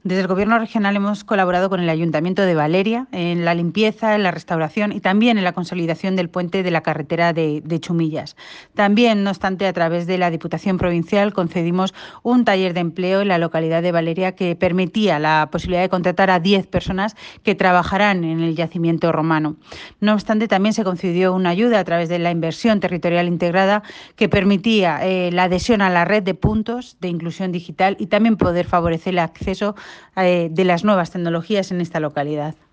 Desde el Gobierno regional hemos colaborado con el Ayuntamiento de Valeria en la limpieza, en la restauración y también en la consolidación del puente de la carretera de Chumillas. También, no obstante, a través de la Diputación Provincial concedimos un taller de empleo en la localidad de Valeria que permitía la posibilidad de contratar a 10 personas que trabajarán en el yacimiento romano. No obstante, también se concedió una ayuda a través de la inversión territorial integrada que permitía la adhesión a la red de puntos de inclusión digital y también poder favorecer el acceso de las nuevas tecnologías en esta localidad.